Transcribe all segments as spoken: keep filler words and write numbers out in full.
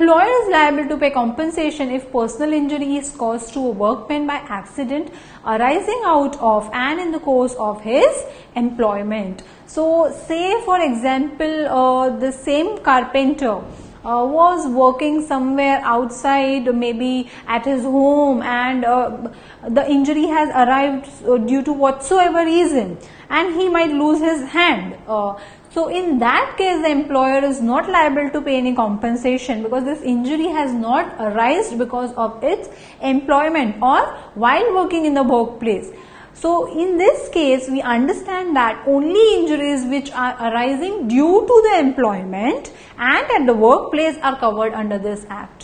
employer is liable to pay compensation if personal injury is caused to a workman by accident arising out of and in the course of his employment. So say for example, uh, the same carpenter Uh, was working somewhere outside, maybe at his home, and uh, the injury has arrived uh, due to whatsoever reason, and he might lose his hand. Uh, so in that case, the employer is not liable to pay any compensation, because this injury has not arisen because of its employment or while working in the workplace. So in this case, we understand that only injuries which are arising due to the employment and at the workplace are covered under this act.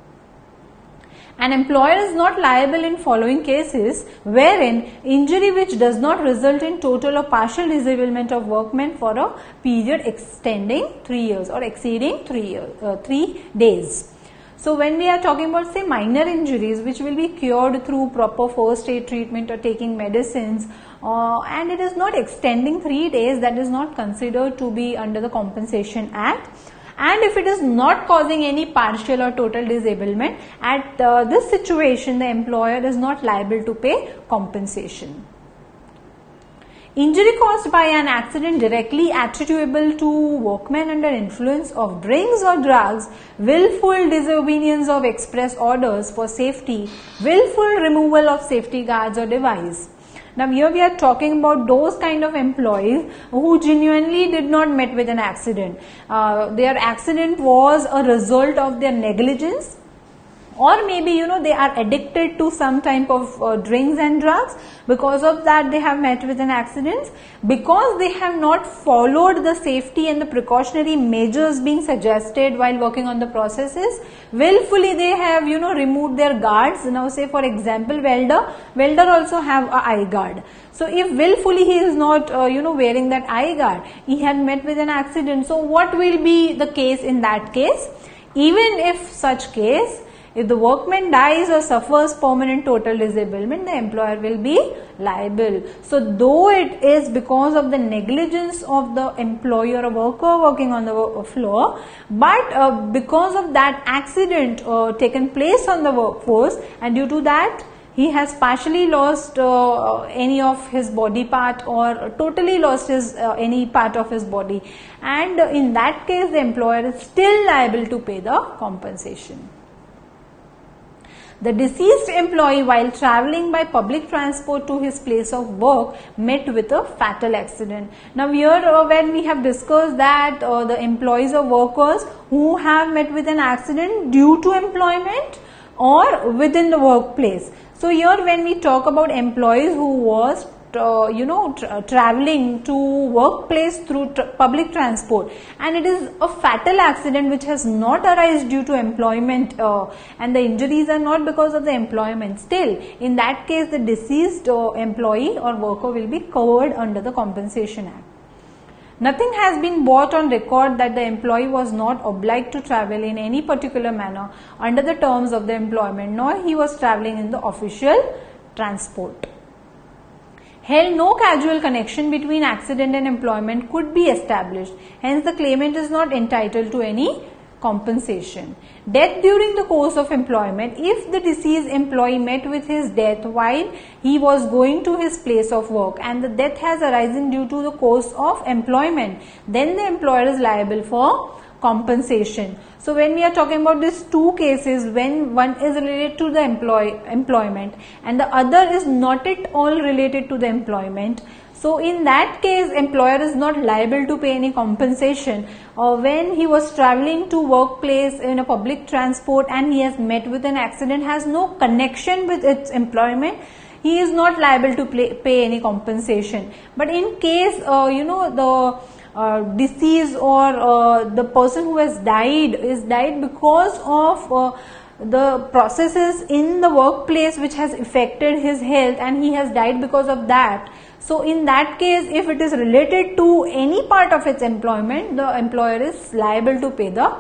An employer is not liable in following cases wherein injury which does not result in total or partial disablement of workmen for a period extending three years or exceeding three years, uh, three days. So when we are talking about say minor injuries which will be cured through proper first aid treatment or taking medicines, uh, and it is not extending three days, that is not considered to be under the Compensation Act. And if it is not causing any partial or total disablement, at uh, this situation the employer is not liable to pay compensation. Injury caused by an accident directly attributable to workmen under influence of drinks or drugs, willful disobedience of express orders for safety, willful removal of safety guards or device. Now here we are talking about those kind of employees who genuinely did not met with an accident. Uh, their accident was a result of their negligence, or maybe you know they are addicted to some type of uh, drinks and drugs. Because of that they have met with an accident, because they have not followed the safety and the precautionary measures being suggested while working on the processes. Willfully they have you know removed their guards. Now say for example welder, welder also have a eye guard. So if willfully he is not uh, you know wearing that eye guard, he had met with an accident. So what will be the case in that case? Even if such case, if the workman dies or suffers permanent total disablement, the employer will be liable. So though it is because of the negligence of the employee or a worker working on the floor, but uh, because of that accident uh, taken place on the workforce, and due to that he has partially lost uh, any of his body part or totally lost his uh, any part of his body, and uh, in that case the employer is still liable to pay the compensation. The deceased employee, while travelling by public transport to his place of work, met with a fatal accident. Now here uh, when we have discussed that uh, the employees or workers who have met with an accident due to employment or within the workplace. So here when we talk about employees who was Uh, you know tra traveling to workplace through tra public transport, and it is a fatal accident which has not arisen due to employment, uh, and the injuries are not because of the employment, still in that case the deceased uh, employee or worker will be covered under the Compensation Act. Nothing has been brought on record that the employee was not obliged to travel in any particular manner under the terms of the employment, nor he was traveling in the official transport. Held no causal connection between accident and employment could be established. Hence, the claimant is not entitled to any compensation. Death during the course of employment. If the deceased employee met with his death while he was going to his place of work and the death has arisen due to the course of employment, then the employer is liable for compensation. So when we are talking about these two cases, when one is related to the employ employment and the other is not at all related to the employment, so in that case employer is not liable to pay any compensation. Or when he was traveling to workplace in a public transport and he has met with an accident, has no connection with its employment, he is not liable to pay, pay any compensation. But in case uh, you know the Uh, disease or uh, the person who has died is died because of uh, the processes in the workplace which has affected his health, and he has died because of that. So in that case, if it is related to any part of its employment, the employer is liable to pay the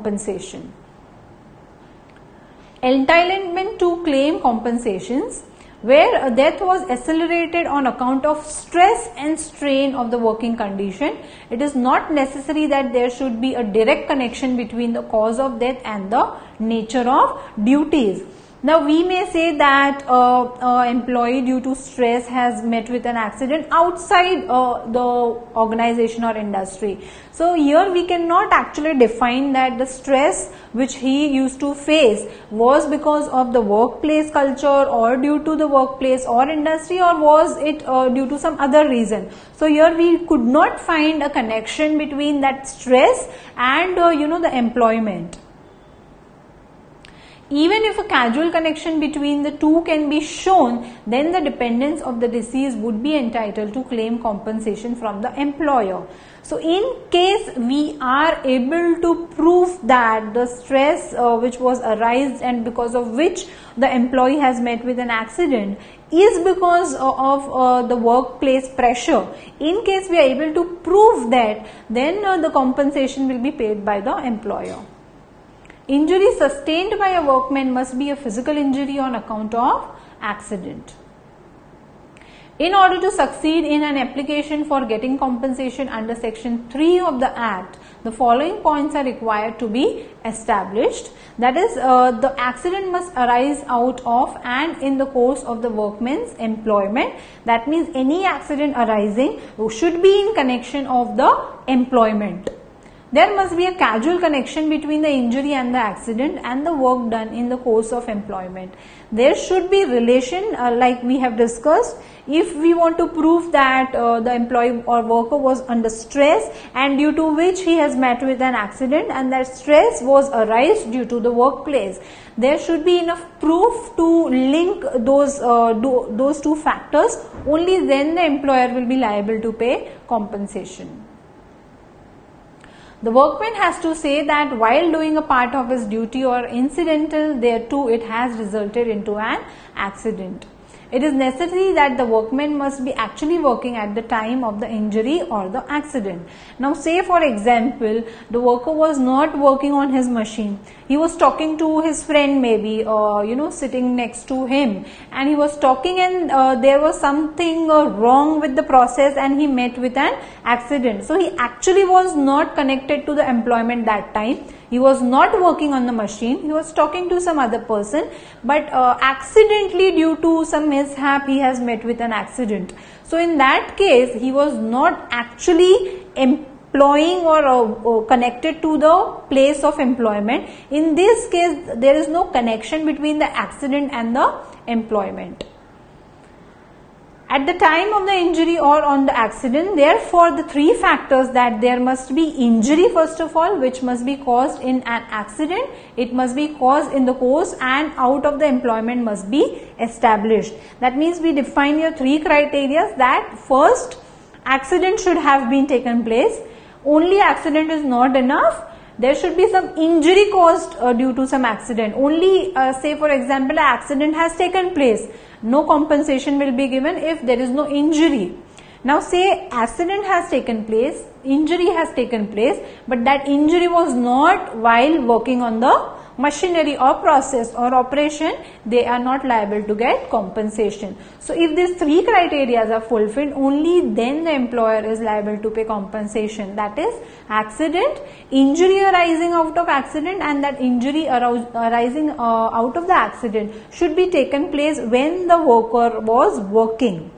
compensation. Entitlement to claim compensations. where death was accelerated on account of stress and strain of the working condition. It is not necessary that there should be a direct connection between the cause of death and the nature of duties. Now we may say that uh, uh, employee due to stress has met with an accident outside uh, the organization or industry. So here we cannot actually define that the stress which he used to face was because of the workplace culture or due to the workplace or industry, or was it uh, due to some other reason. So here we could not find a connection between that stress and uh, you know the employment. Even if a causal connection between the two can be shown, then the dependents of the deceased would be entitled to claim compensation from the employer. So in case we are able to prove that the stress uh, which was arised and because of which the employee has met with an accident is because of uh, the workplace pressure, in case we are able to prove that, then uh, the compensation will be paid by the employer. Injury sustained by a workman must be a physical injury on account of accident. In order to succeed in an application for getting compensation under section three of the Act, the following points are required to be established. That is, uh, the accident must arise out of and in the course of the workman's employment. That means any accident arising should be in connection of the employment. There must be a causal connection between the injury and the accident and the work done in the course of employment. There should be relation uh, like we have discussed. If we want to prove that uh, the employee or worker was under stress and due to which he has met with an accident, and that stress was arised due to the workplace, there should be enough proof to link those, uh, do, those two factors. Only then the employer will be liable to pay compensation. The workman has to say that while doing a part of his duty or incidental thereto, it has resulted into an accident. It is necessary that the workman must be actually working at the time of the injury or the accident. Now say for example, the worker was not working on his machine. He was talking to his friend, maybe uh, you know sitting next to him, and he was talking and uh, there was something uh, wrong with the process and he met with an accident. So he actually was not connected to the employment that time. He was not working on the machine, he was talking to some other person, but uh, accidentally due to some mishap he has met with an accident. So in that case he was not actually employing or, uh, or connected to the place of employment. In this case there is no connection between the accident and the employment. At the time of the injury or on the accident, therefore the three factors, that there must be injury first of all, which must be caused in an accident, it must be caused in the course, and out of the employment must be established. That means we define here three criteria, that first, accident should have been taken place. Only accident is not enough. There should be some injury caused uh, due to some accident. Only uh, say for example, an accident has taken place. No compensation will be given if there is no injury. Now say accident has taken place, injury has taken place, but that injury was not while working on the machinery or process or operation, they are not liable to get compensation. So if these three criteria are fulfilled, only then the employer is liable to pay compensation. That is accident, injury arising out of accident, and that injury arising uh, out of the accident should be taken place when the worker was working.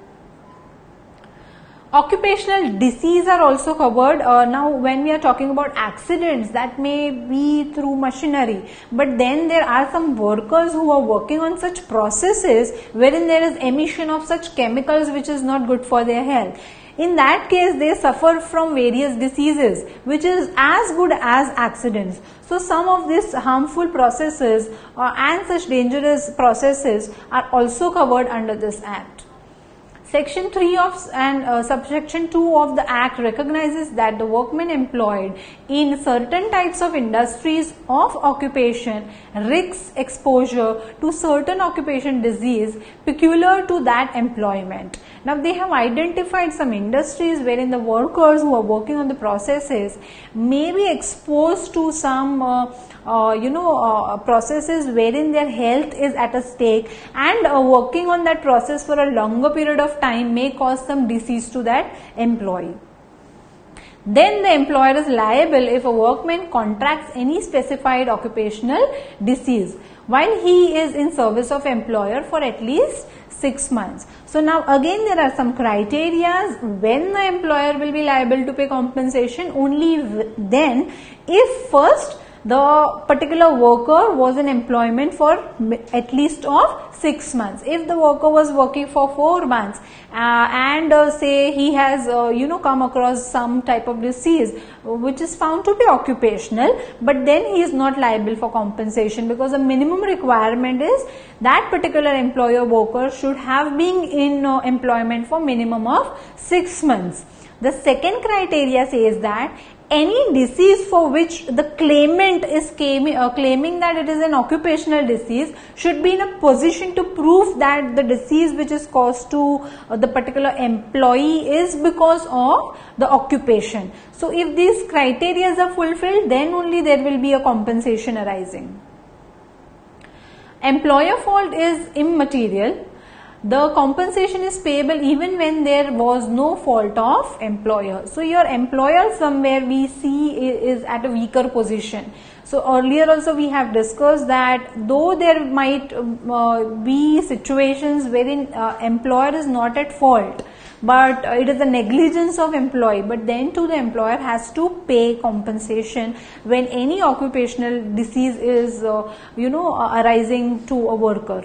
Occupational disease are also covered. Uh, now when we are talking about accidents, that may be through machinery, but then there are some workers who are working on such processes wherein there is emission of such chemicals which is not good for their health. In that case they suffer from various diseases which is as good as accidents. So some of these harmful processes uh, and such dangerous processes are also covered under this Act. Section three of and uh, subsection two of the Act recognizes that the workmen employed in certain types of industries of occupation risks exposure to certain occupation disease peculiar to that employment. Now they have identified some industries wherein the workers who are working on the processes may be exposed to some uh, uh, you know uh, processes wherein their health is at a stake, and uh, working on that process for a longer period of time may cause some disease to that employee. Then the employer is liable if a workman contracts any specified occupational disease while he is in service of employer for at least six months. So now again there are some criteria when the employer will be liable to pay compensation. Only then if first the particular worker was in employment for at least of six months. If the worker was working for four months uh, and uh, say he has uh, you know come across some type of disease which is found to be occupational, but then he is not liable for compensation, because the minimum requirement is that particular employer worker should have been in uh, employment for minimum of six months. The second criteria says that any disease for which the claimant is claiming, uh, claiming that it is an occupational disease should be in a position to prove that the disease which is caused to uh, the particular employee is because of the occupation. So if these criteria are fulfilled, then only there will be a compensation arising. Employer fault is immaterial. The compensation is payable even when there was no fault of employer. So your employer somewhere we see is at a weaker position. So earlier also we have discussed that though there might uh, be situations wherein uh, employer is not at fault, but uh, it is the negligence of employee, but then too the employer has to pay compensation when any occupational disease is uh, you know uh, arising to a worker.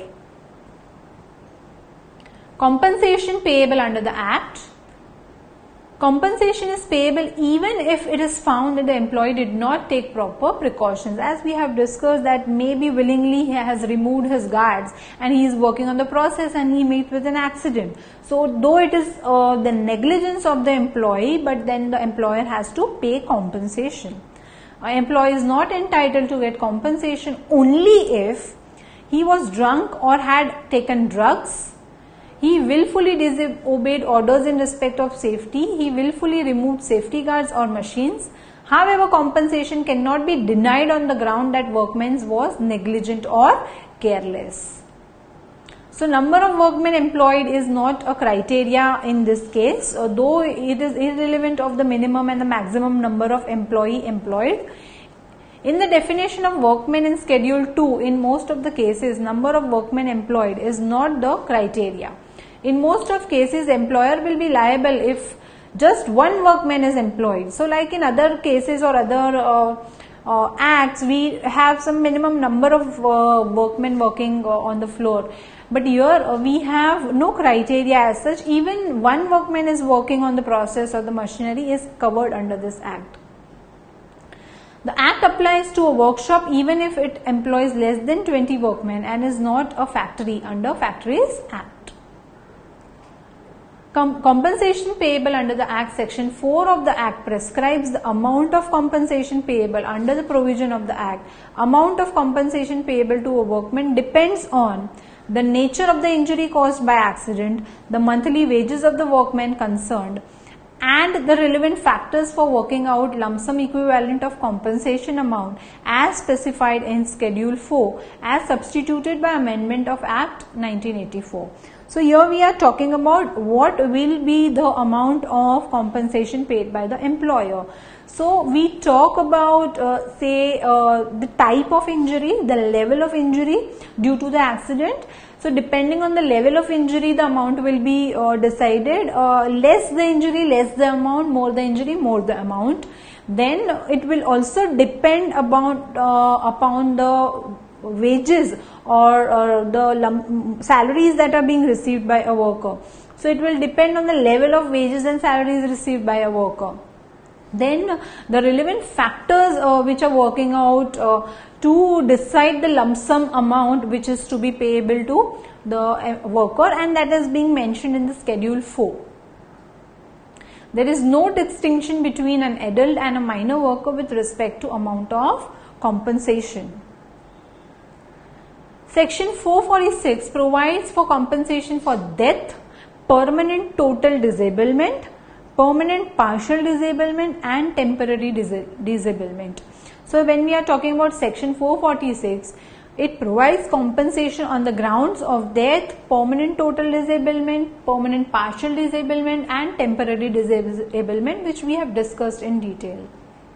Compensation payable under the Act. Compensation is payable even if it is found that the employee did not take proper precautions. As we have discussed that maybe willingly he has removed his guards and he is working on the process and he meets with an accident. So though it is uh, the negligence of the employee, but then the employer has to pay compensation. An employee is not entitled to get compensation only if he was drunk or had taken drugs, he willfully disobeyed orders in respect of safety, he willfully removed safety guards or machines. However, compensation cannot be denied on the ground that workman was negligent or careless. So, number of workmen employed is not a criteria in this case, though it is irrelevant of the minimum and the maximum number of employee employed. In the definition of workmen in Schedule two, in most of the cases, number of workmen employed is not the criteria. In most of cases, employer will be liable if just one workman is employed. So, like in other cases or other uh, uh, acts, we have some minimum number of uh, workmen working uh, on the floor. But here uh, we have no criteria as such. Even one workman is working on the process or the machinery is covered under this Act. The Act applies to a workshop even if it employs less than twenty workmen and is not a factory under Factories Act. Com compensation payable under the Act, Section four of the Act prescribes the amount of compensation payable under the provision of the Act. Amount of compensation payable to a workman depends on the nature of the injury caused by accident, the monthly wages of the workman concerned, and the relevant factors for working out lump sum equivalent of compensation amount as specified in Schedule four as substituted by amendment of Act nineteen eighty-four. So here we are talking about what will be the amount of compensation paid by the employer. So we talk about uh, say uh, the type of injury, the level of injury due to the accident. So depending on the level of injury, the amount will be uh, decided. Uh, less the injury, less the amount, more the injury, more the amount. Then it will also depend about uh, upon the wages or, or the lump, salaries that are being received by a worker. So it will depend on the level of wages and salaries received by a worker. Then the relevant factors uh, which are working out uh, to decide the lump sum amount which is to be payable to the worker, and that is being mentioned in the schedule four. There is no distinction between an adult and a minor worker with respect to amount of compensation. Section four forty-six provides for compensation for death, permanent total disablement, permanent partial disablement and temporary dis disablement. So when we are talking about section four forty-six, it provides compensation on the grounds of death, permanent total disablement, permanent partial disablement and temporary disablement, which we have discussed in detail.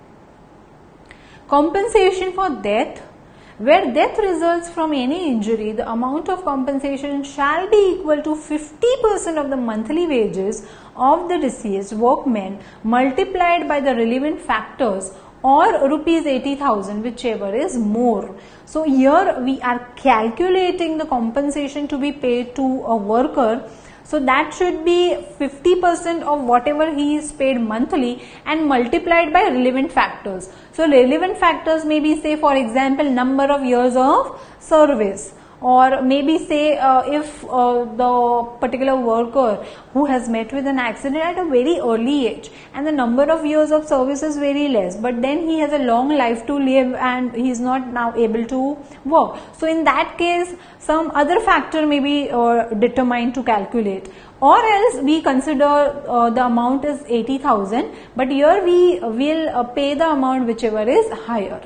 Compensation for death. Where death results from any injury, the amount of compensation shall be equal to fifty percent of the monthly wages of the deceased workman multiplied by the relevant factors, or rupees eighty thousand, whichever is more. So here we are calculating the compensation to be paid to a worker. So that should be fifty percent of whatever he is paid monthly and multiplied by relevant factors. So relevant factors may be, say for example, number of years of service, or maybe say uh, if uh, the particular worker who has met with an accident at a very early age and the number of years of service is very less, but then he has a long life to live and he is not now able to work. So in that case, some other factor may be uh, determined to calculate, or else we consider uh, the amount is eighty thousand, but here we will uh, pay the amount whichever is higher.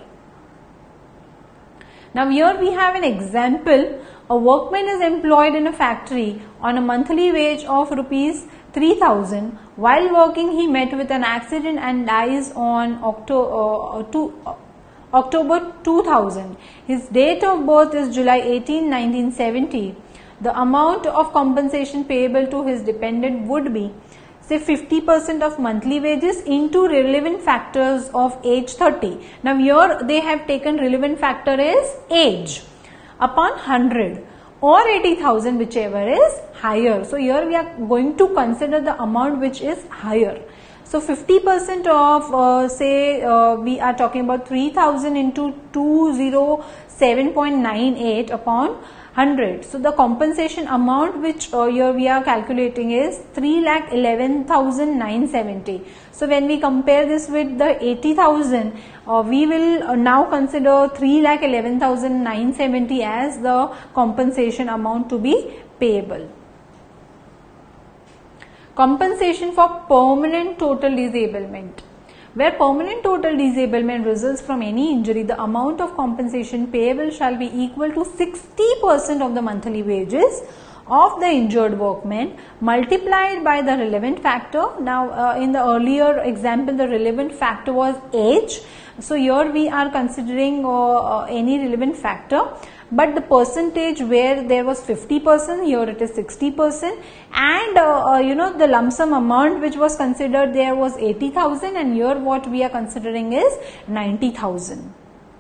Now here we have an example. A workman is employed in a factory on a monthly wage of rupees three thousand. While working, he met with an accident and dies on October, uh, two, uh, October two thousand. His date of birth is July eighteenth, nineteen seventy. The amount of compensation payable to his dependent would be, say, fifty percent of monthly wages into relevant factors of age thirty. Now here they have taken relevant factor is age upon one hundred, or eighty thousand, whichever is higher. So here we are going to consider the amount which is higher. So fifty percent of uh, say uh, we are talking about three thousand into two hundred seven point nine eight upon one hundred. So the compensation amount which uh, here we are calculating is three lakh eleven thousand nine hundred seventy. So when we compare this with the eighty thousand, uh, we will uh, now consider three lakh eleven thousand nine hundred seventy as the compensation amount to be payable. Compensation for permanent total disablement. Where permanent total disablement results from any injury, the amount of compensation payable shall be equal to sixty percent of the monthly wages of the injured workman multiplied by the relevant factor. Now uh, in the earlier example, the relevant factor was age. So here we are considering uh, uh, any relevant factor, but the percentage where there was fifty percent, here it is sixty percent, and uh, uh, you know the lump sum amount which was considered there was eighty thousand, and here what we are considering is ninety thousand.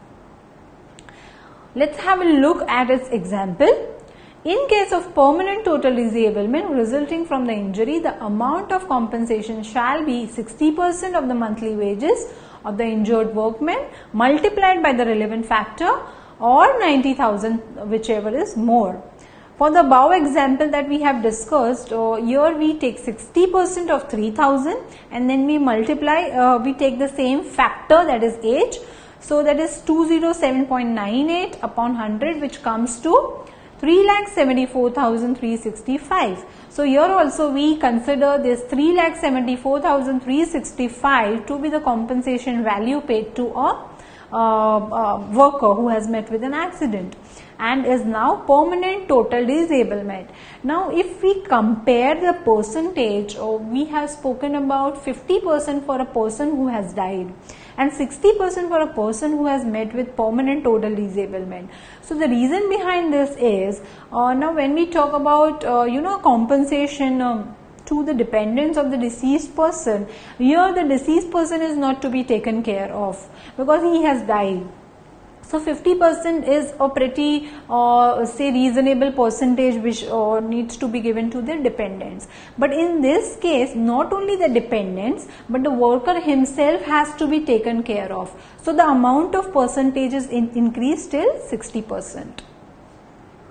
Let's have a look at its example. In case of permanent total disablement resulting from the injury, the amount of compensation shall be sixty percent of the monthly wages of the injured workman multiplied by the relevant factor, or ninety thousand, whichever is more. For the above example that we have discussed, uh, here we take sixty percent of three thousand and then we multiply, uh, we take the same factor, that is age. So that is two hundred seven point nine eight upon one hundred, which comes to three lakh seventy-four thousand three hundred sixty-five. So here also we consider this three lakh seventy-four thousand three hundred sixty-five to be the compensation value paid to a uh, uh, worker who has met with an accident and is now permanent total disablement. Now if we compare the percentage, or we have spoken about fifty percent for a person who has died and sixty percent for a person who has met with permanent total disablement. So the reason behind this is, uh, now when we talk about uh, you know compensation um, to the dependents of the deceased person, here the deceased person is not to be taken care of because he has died. So fifty percent is a pretty uh, say reasonable percentage which uh, needs to be given to the dependents. But in this case, not only the dependents but the worker himself has to be taken care of. So the amount of percentage is in increased till sixty percent.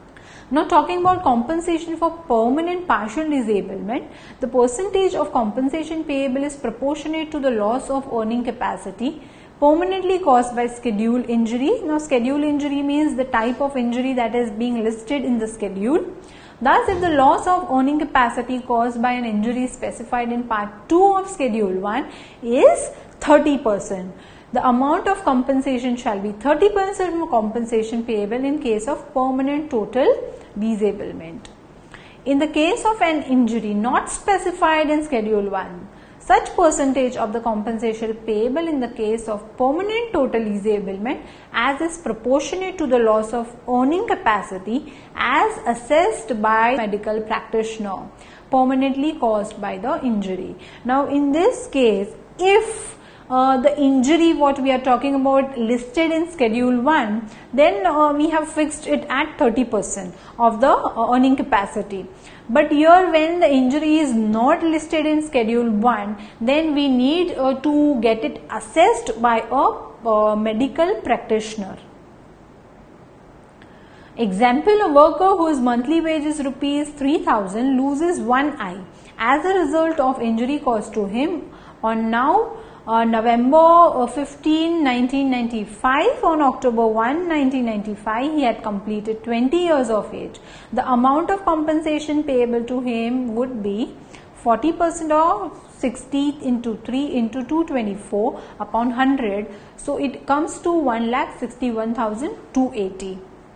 Now talking about compensation for permanent partial disablement, the percentage of compensation payable is proportionate to the loss of earning capacity permanently caused by schedule injury. Now schedule injury means the type of injury that is being listed in the schedule. Thus, if the loss of earning capacity caused by an injury specified in part two of schedule one is thirty percent, the amount of compensation shall be thirty percent of compensation payable in case of permanent total disablement. In the case of an injury not specified in schedule one, such percentage of the compensation payable in the case of permanent total disablement as is proportionate to the loss of earning capacity as assessed by medical practitioner permanently caused by the injury. Now in this case, if Uh, the injury what we are talking about listed in schedule one, then uh, we have fixed it at thirty percent of the uh, earning capacity. But here when the injury is not listed in schedule one, then we need uh, to get it assessed by a uh, medical practitioner. Example, a worker whose monthly wage is rupees three thousand loses one eye as a result of injury caused to him on now Uh, November fifteenth, nineteen ninety-five. On October first, nineteen ninety-five, he had completed twenty years of age. The amount of compensation payable to him would be forty percent of sixty into three into two hundred twenty-four upon one hundred. So it comes to one lakh sixty-one thousand two hundred eighty.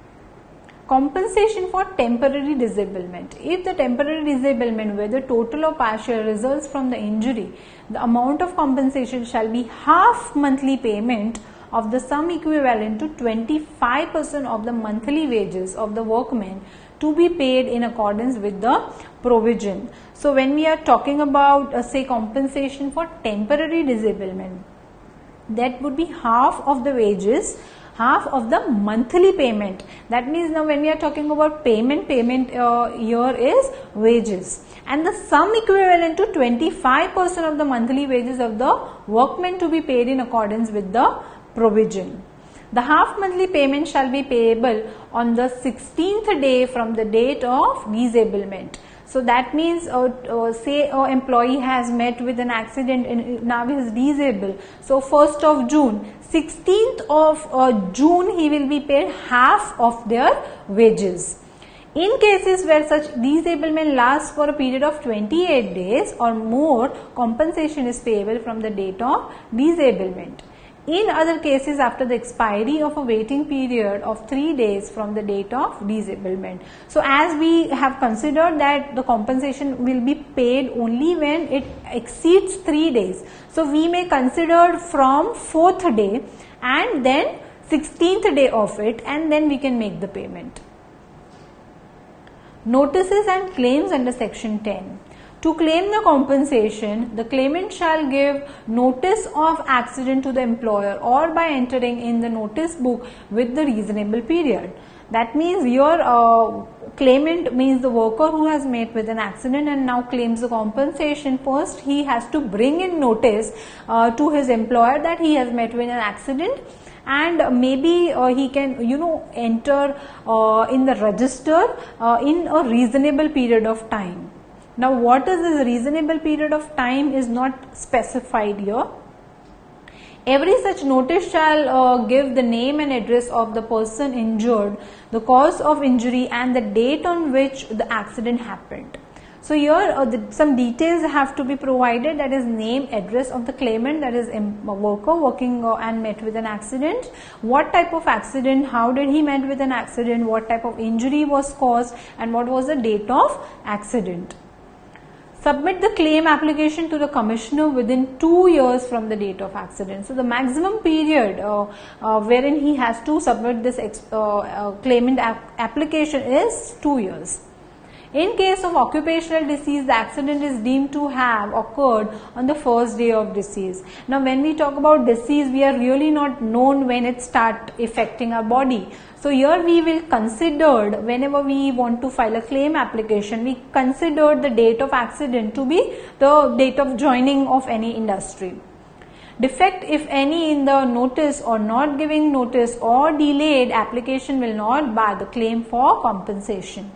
Compensation for temporary disablement. If the temporary disablement, whether total or partial, results from the injury, the amount of compensation shall be half monthly payment of the sum equivalent to twenty-five percent of the monthly wages of the workman to be paid in accordance with the provision. So when we are talking about uh, say compensation for temporary disablement, that would be half of the wages, half of the monthly payment. That means now when we are talking about payment, payment uh, here is wages, and the sum equivalent to twenty-five percent of the monthly wages of the workman to be paid in accordance with the provision. The half monthly payment shall be payable on the sixteenth day from the date of disablement. So that means uh, uh, say an employee has met with an accident and now he is disabled. So first of June, sixteenth of uh, June he will be paid half of their wages. In cases where such disablement lasts for a period of twenty-eight days or more, compensation is payable from the date of disablement. In other cases, after the expiry of a waiting period of three days from the date of disablement. So as we have considered that the compensation will be paid only when it exceeds three days. So we may consider from fourth day and then sixteenth day of it, and then we can make the payment. Notices and claims under section ten. To claim the compensation, the claimant shall give notice of accident to the employer or by entering in the notice book with the reasonable period. That means your uh, claimant means the worker who has met with an accident and now claims the compensation. First, he has to bring in notice uh, to his employer that he has met with an accident, and maybe uh, he can you know enter uh, in the register uh, in a reasonable period of time. Now what is this reasonable period of time is not specified here. Every such notice shall uh, give the name and address of the person injured, the cause of injury and the date on which the accident happened. So here uh, the, some details have to be provided, that is name, address of the claimant, that is a worker working uh, and met with an accident, what type of accident, how did he met with an accident, what type of injury was caused and what was the date of accident. Submit the claim application to the commissioner within two years from the date of accident. So the maximum period uh, uh, wherein he has to submit this uh, uh, claimant ap application is two years. In case of occupational disease, the accident is deemed to have occurred on the first day of disease. Now when we talk about disease, we are really not known when it start affecting our body. So here we will consider, whenever we want to file a claim application, we consider the date of accident to be the date of joining of any industry. Defect, if any, in the notice or not giving notice or delayed application will not bar the claim for compensation.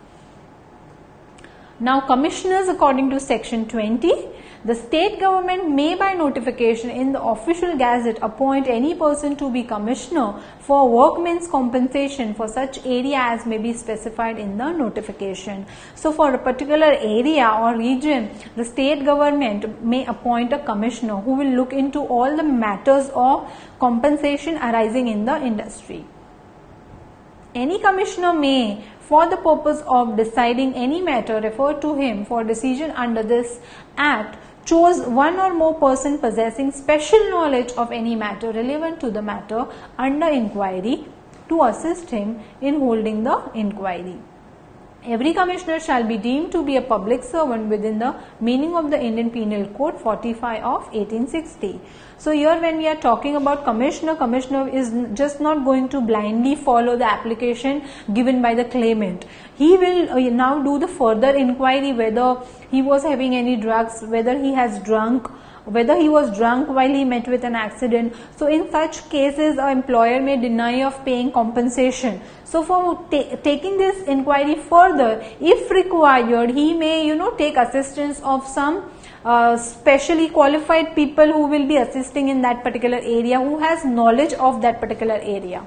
Now, commissioners, according to section twenty, the state government may by notification in the official gazette appoint any person to be commissioner for workmen's compensation for such area as may be specified in the notification. So, for a particular area or region, the state government may appoint a commissioner who will look into all the matters of compensation arising in the industry. Any commissioner may, for the purpose of deciding any matter referred to him for decision under this Act, chose one or more person possessing special knowledge of any matter relevant to the matter under inquiry to assist him in holding the inquiry. Every commissioner shall be deemed to be a public servant within the meaning of the Indian Penal Code forty-five of eighteen sixty. So here when we are talking about commissioner, commissioner is just not going to blindly follow the application given by the claimant. He will uh, now do the further inquiry whether he was having any drugs, whether he has drunk, whether he was drunk while he met with an accident. So in such cases, an employer may deny of paying compensation. So for ta taking this inquiry further, if required, he may, you know, take assistance of some uh, specially qualified people who will be assisting in that particular area, who has knowledge of that particular area.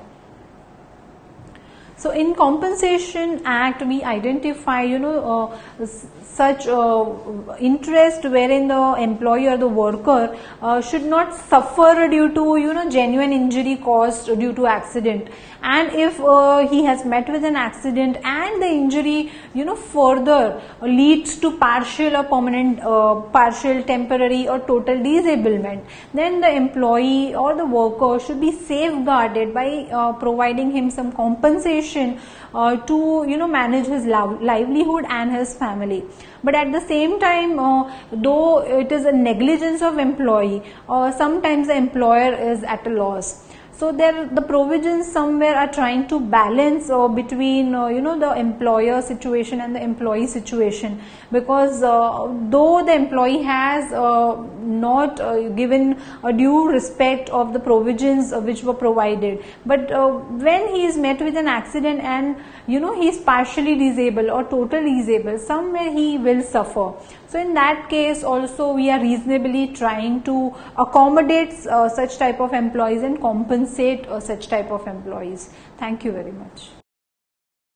So in Compensation Act, we identify, you know, uh, such uh, interest wherein the employee or the worker uh, should not suffer due to, you know, genuine injury caused due to accident. And if uh, he has met with an accident and the injury, you know, further leads to partial or permanent, uh, partial, temporary or total disablement, then the employee or the worker should be safeguarded by uh, providing him some compensation uh, to, you know, manage his livelihood and his family. But at the same time, uh, though it is a negligence of employee, uh, sometimes the employer is at a loss. So there, the provisions somewhere are trying to balance uh, between uh, you know, the employer situation and the employee situation, because uh, though the employee has uh, not uh, given a due respect of the provisions uh, which were provided, but uh, when he is met with an accident and, you know, he is partially disabled or totally disabled, somewhere he will suffer. So in that case also we are reasonably trying to accommodate uh, such type of employees and compensate uh, such type of employees. Thank you very much.